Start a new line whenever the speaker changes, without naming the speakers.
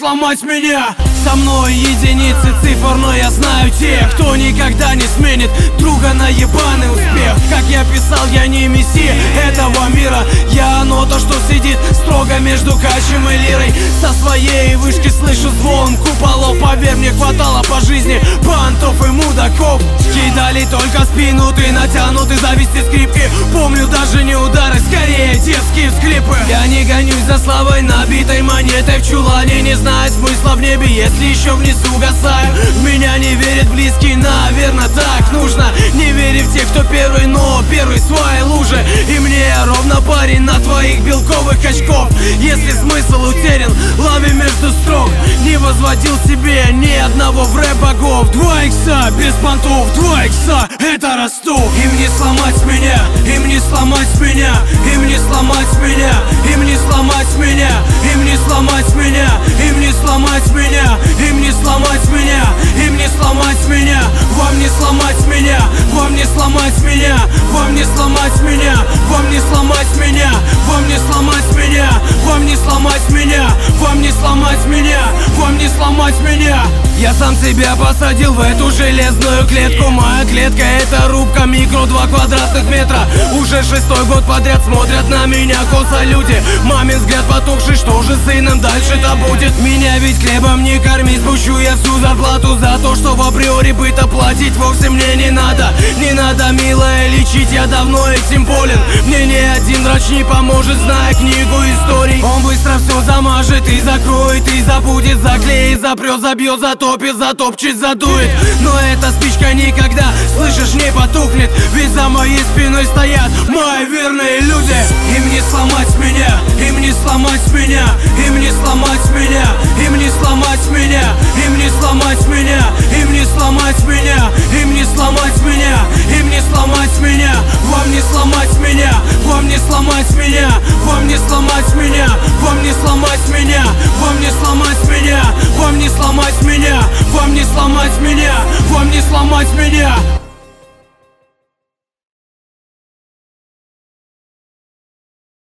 сломать меня. Со мной единицы цифр, но я знаю тех, кто никогда не сменит друга на ебаный успех. Как я писал, я не мессия этого мира, я оно, то, что сидит строго между качем и лирой. Со своей вышки слышу звон куполов, поверь, мне хватало по жизни бантов и мудаков. Кидали только спину, ты натянуты зависти скрипки. Помню даже не удары, скорее детские всклипы. Я не гонюсь за славой, набитой монетой в чулане. Не знаю смысла в небе, если еще внизу гасаю. В меня не верят близкие, наверное, так нужно. Не верь в тех, кто первый, но первый в своей луже. И мне ровно парень на твоих белковых очков. Если смысл утерян, лови между строк. Не возводил себе ни одного в рэп богов. 2 икса без понтов, 2 икса это расту. Им не сломать меня, им не сломать меня, им не сломать меня, им не сломать меня, им не сломать меня, им не сломать меня, им не сломать меня, им не сломать меня, вам не сломать меня, вам не сломать меня, вам не сломать меня, вам не сломать меня, вам не сломать меня, вам не сломать меня, вам не сломать меня, вам не сломать меня. Я сам себя посадил в эту железную клетку. Моя клетка это рубка микро 2 квадратных метра. Уже 6-й год подряд смотрят на меня косо люди. Мамин взгляд потухший, что же с сыном дальше-то будет? Меня ведь хлебом не корми, спущу я всю зарплату за то, что в априори быта платить вовсе мне не надо. Не надо, милая, лечить, я давно этим болен. Мне ни один врач не поможет, зная книгу историй. Он быстро все замажет и закроет, и забудет, заклеит, запрет, забьет, затопит, затопчет, задует. Но эта спичка никогда, слышишь, не потухнет. Ведь за моей спиной стоят мои верные люди. Им не сломать меня, им не сломать меня, им не сломать меня, им не сломать меня, им не сломать меня, им не сломать меня, им не сломать меня, им не сломать меня, вам не сломать меня, вам не сломать меня, вам не сломать меня, вам не сломать меня, вам не сломать меня, вам не сломать меня, вам не сломать меня, вам не сломать меня.